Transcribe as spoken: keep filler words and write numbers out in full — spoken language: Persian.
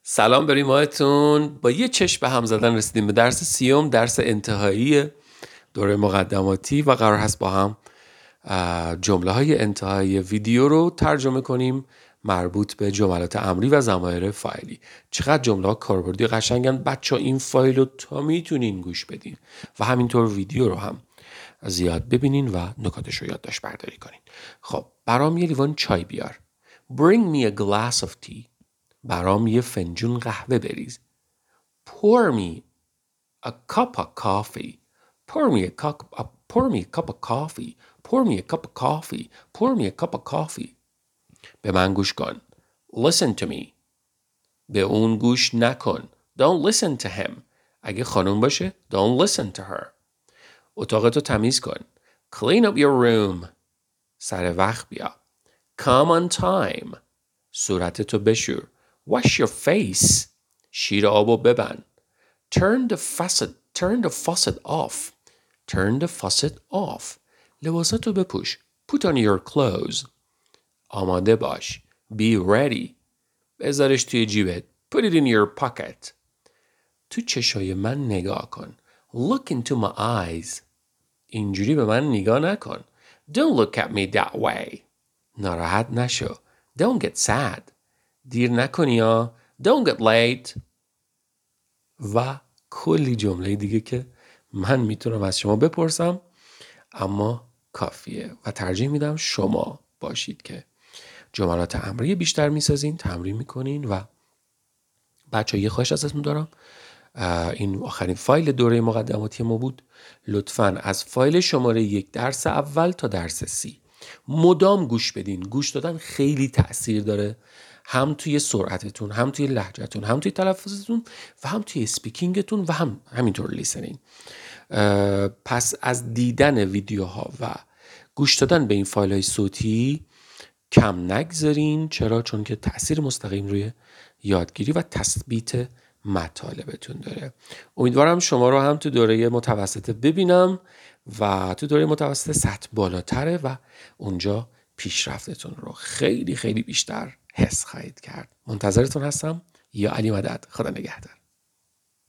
سلام بریم ماهتون. با یه چشم به هم زدن رسیدیم به درس سیوم، درس انتهایی دوره مقدماتی و قرار هست با هم جمله های انتهایی ویدیو رو ترجمه کنیم مربوط به جملات امری و ضمایر فاعلی. چقدر جمله ها کاربردی قشنگن بچه ها. این فایل رو تا میتونین گوش بدین و همینطور ویدیو رو هم زیاد ببینین و نکاتش رو یادداشت برداری کنین. خب برام یه لیوان چای بیار. Bring me a glass of tea. برام یه فنجون قهوه بریز. Pour me a cup of coffee. Pour me a cup of, pour me a cup of coffee. Pour me a cup of coffee. Pour me a cup of coffee. به من گوش کن. Listen to me. به اون گوش نکن. Don't listen to him. اگه خانم باشه don't listen to her. اتاقتو تمیز کن. Clean up your room. سر وقت بیا. Come on time. صورتتو بشور. Wash your face. شیر آبو ببند. Turn the faucet. Turn the faucet off. Turn the faucet off. لباساتو بپوش. Put on your clothes. آماده باش. Be ready. بذارش توی جیبت. Put it in your pocket. تو چشای من نگاه کن. Look into my eyes. اینجوری به من نگاه نکن. Don't look at me that way. ناراحت نشو. Don't get sad. دیر نکنی یا. Don't get late. و کلی جمله دیگه که من میتونم از شما بپرسم اما کافیه و ترجیح میدم شما باشید که جملات امری بیشتر میسازین، تمرین میکنین. و بچه یه خواهش ازتون دارم، این آخرین فایل دوره مقدماتی ما بود. لطفاً از فایل شماره یک درس اول تا درس سی مدام گوش بدین. گوش دادن خیلی تأثیر داره، هم توی سرعتتون، هم توی لهجهتون، هم توی تلفظتون و هم توی اسپیکینگتون و هم همینطور لیسنینگ. پس از دیدن ویدیوها و گوش دادن به این فایل های صوتی کم نگذارین. چرا؟ چون که تأثیر مستقیم روی یادگیری و تثبیت مطالبتون داره. امیدوارم شما رو هم تو دوره متوسطه ببینم و تو دوره متوسطه سطح بالاتره و اونجا پیشرفتتون رو خیلی خیلی بیشتر حس خواهید کرد. منتظرتون هستم. یا علی مدد. خدا نگهدار.